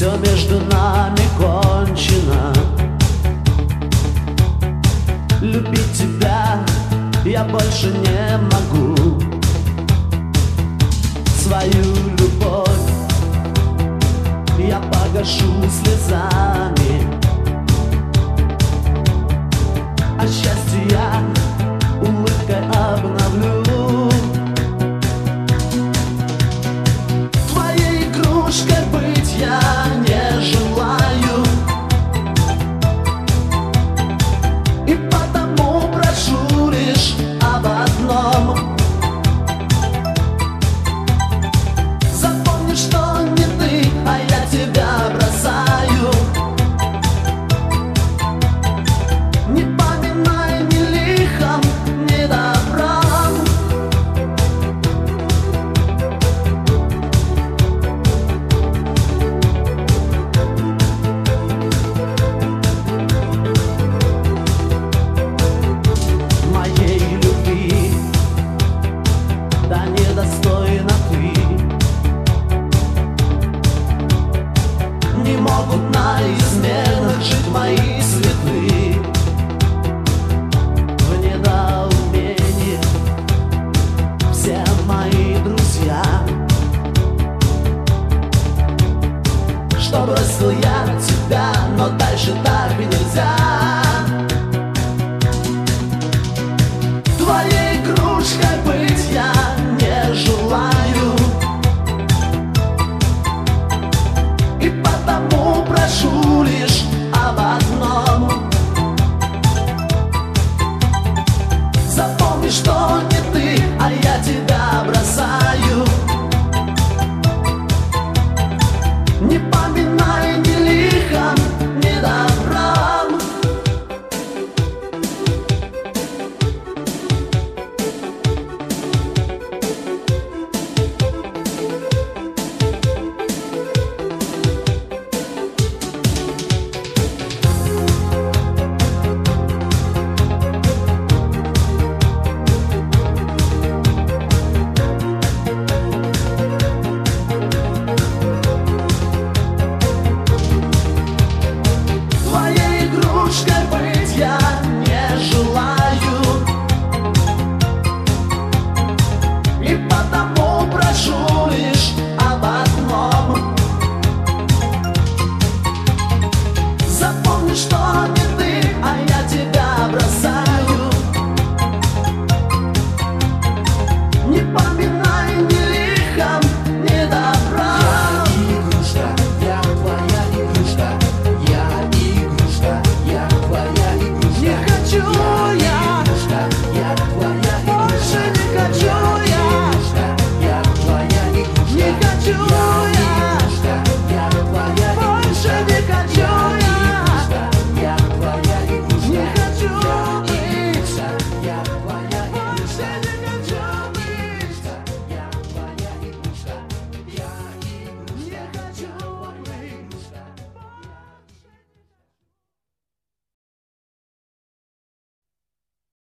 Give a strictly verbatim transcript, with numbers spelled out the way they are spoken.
Все между нами кончено. Любить тебя я больше не могу. Свою любовь я погашу слезами, а счастье я улыбкой обновлю. Твоей игрушкой быть я не желаю, и потому прошу лишь об одном. Запомни, что не ты, а я тебя бросаю. Не поминай ни лихом, ни добром. Моей любви да недостойна ты. Не могут на изменах жить мои святые. В недоумении все мои друзья, что бросил я тебя, но дальше так нельзя.